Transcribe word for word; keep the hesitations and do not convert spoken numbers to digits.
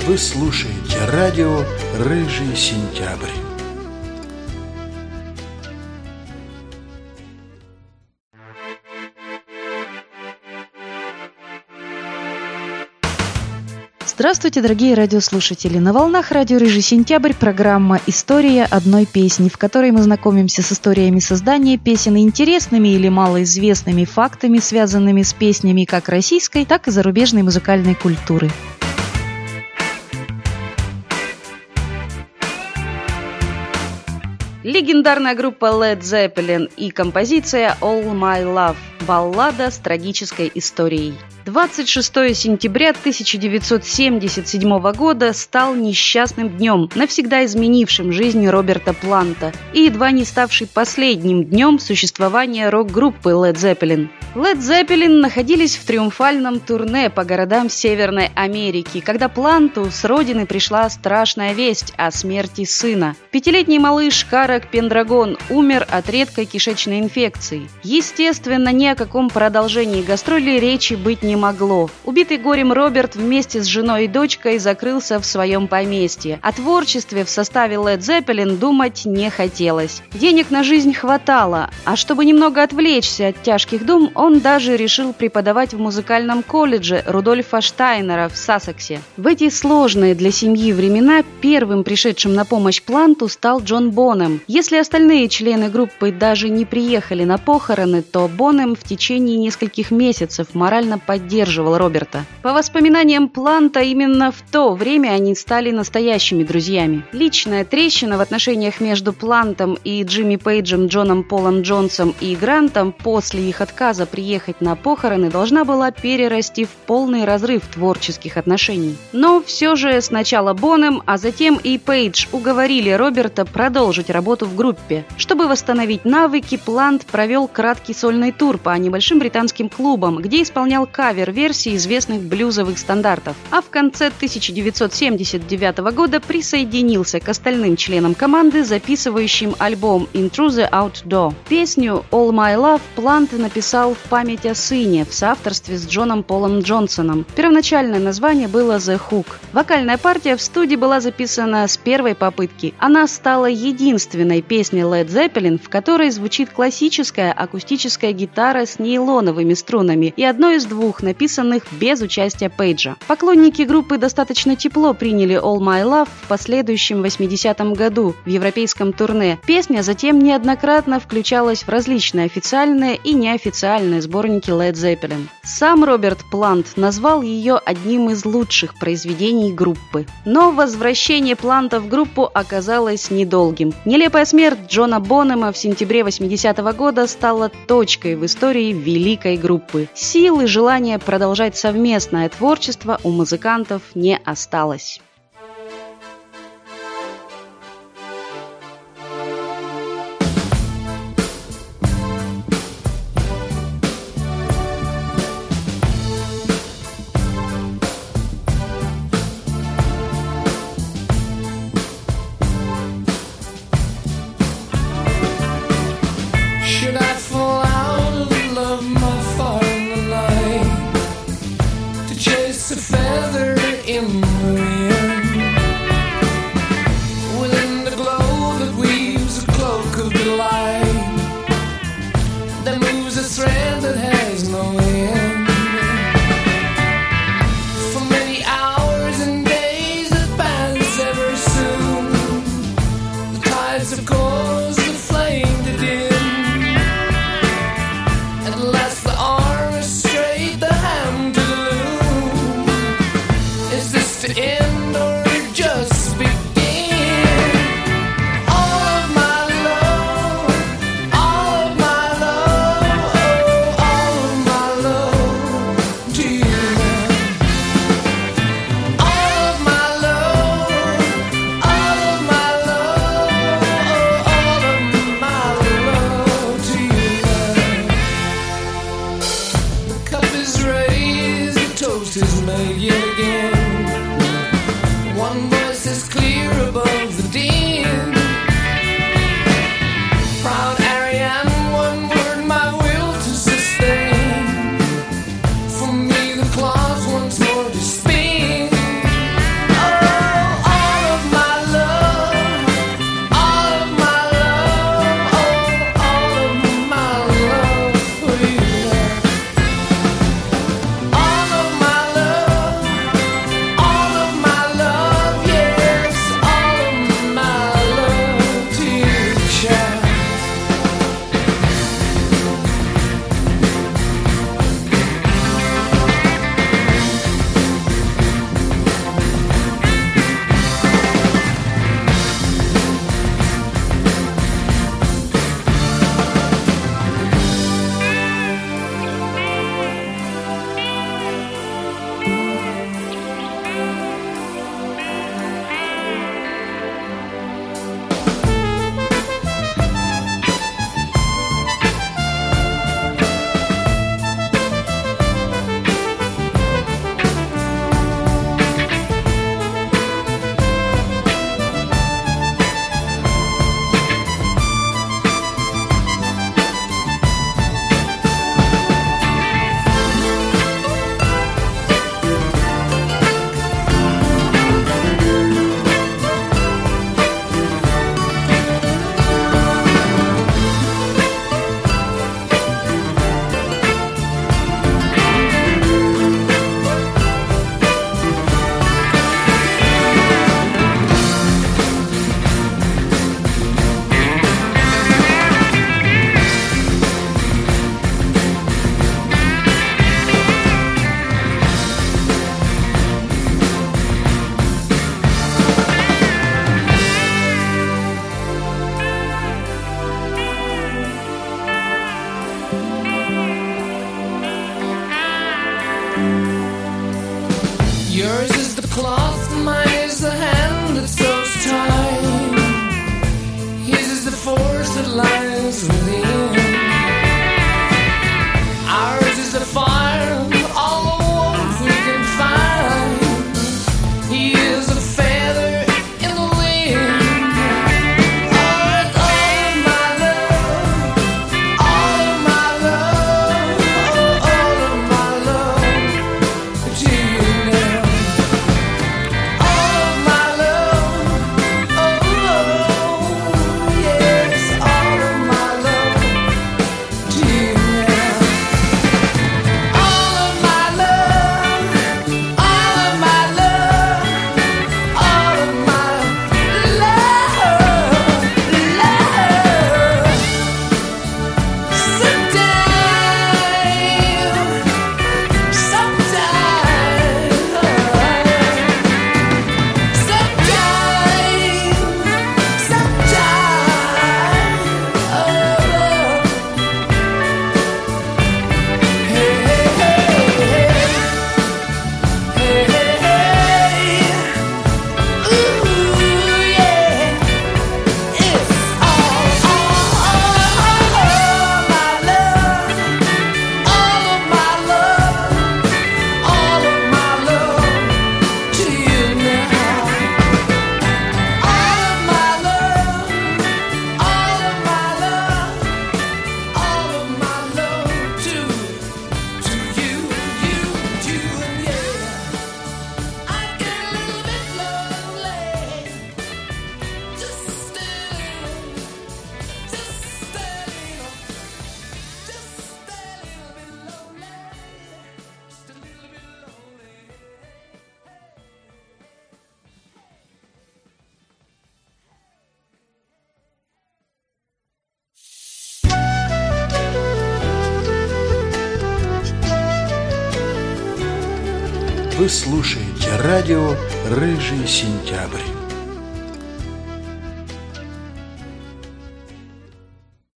Вы слушаете радио «Рыжий сентябрь». Здравствуйте, дорогие радиослушатели! На волнах радио «Рыжий сентябрь» программа «История одной песни», в которой мы знакомимся с историями создания песен и интересными или малоизвестными фактами, связанными с песнями как российской, так и зарубежной музыкальной культуры. Легендарная группа Led Zeppelin и композиция «All My Love» – баллада с трагической историей. двадцать шестого сентября тысяча девятьсот семьдесят седьмого года стал несчастным днем, навсегда изменившим жизнь Роберта Планта и едва не ставший последним днем существования рок-группы Led Zeppelin. Led Zeppelin находились в триумфальном турне по городам Северной Америки, когда Планту с родины пришла страшная весть о смерти сына. Пятилетний малыш Карак Пендрагон умер от редкой кишечной инфекции. Естественно, ни о каком продолжении гастролей речи быть не могло. Убитый горем Роберт вместе с женой и дочкой закрылся в своем поместье. О творчестве в составе Led Zeppelin думать не хотелось. Денег на жизнь хватало, а чтобы немного отвлечься от тяжких дум, он даже решил преподавать в музыкальном колледже Рудольфа Штайнера в Сассексе. В эти сложные для семьи времена первым пришедшим на помощь Планту стал Джон Бонем. Если остальные члены группы даже не приехали на похороны, то Бонем в течение нескольких месяцев морально поддерживал Роберта. По воспоминаниям Планта, именно в то время они стали настоящими друзьями. Личная трещина в отношениях между Плантом и Джимми Пейджем, Джоном Полом Джонсом и Грантом после их отказа приехать на похороны должна была перерасти в полный разрыв творческих отношений. Но все же сначала Бонем, а затем и Пейдж уговорили Роберта продолжить работу в группе. Чтобы восстановить навыки, Плант провел краткий сольный тур по небольшим британским клубам, где исполнял кавер-версии известных блюзовых стандартов. А в конце тысяча девятьсот семьдесят девятого года присоединился к остальным членам команды, записывающим альбом Into the Outdoor. Песню All My Love Плант написал в память о сыне в соавторстве с Джоном Полом Джонсоном. Первоначальное название было The Hook. Вокальная партия в студии была записана с первой попытки. Она стала единственной песней Led Zeppelin, в которой звучит классическая акустическая гитара с нейлоновыми струнами и одной из двух, написанных без участия Пейджа. Поклонники группы достаточно тепло приняли All My Love в последующем восьмидесятом году в европейском турне. Песня затем неоднократно включалась в различные официальные и неофициальные сборники Led Zeppelin. Сам Роберт Плант назвал ее одним из лучших произведений группы. Но возвращение Планта в группу оказалось недолгим. Нелепая смерть Джона Бонема в сентябре восьмидесятого года стала точкой в истории великой группы. Сил и желания продолжать совместное творчество у музыкантов не осталось. All of my love Yours is the cloth, mine is the hand that sews time. His is the force that lies within. Ours is the fire, all the warmth we can find. He is a feather in the wind. Oh, all of my love, all of my love, oh, all of my love to you now. All of my love, oh, yes, all of my love to you now. All of my love, all of my love, all of my love, love. Sometime, sometime, sometime, sometime, oh. Hey, hey, hey, hey, hey, hey, ooh, yeah, it's all, all, all, all my love, all of my love, all of my love to you now. All of my love, all of my love, all of my love to to you, you, you, and yeah. I get a little bit lonely, just standing, just standing, just standing a bit lonely, just a little bit lonely. Вы слушаете радио «Рыжий сентябрь».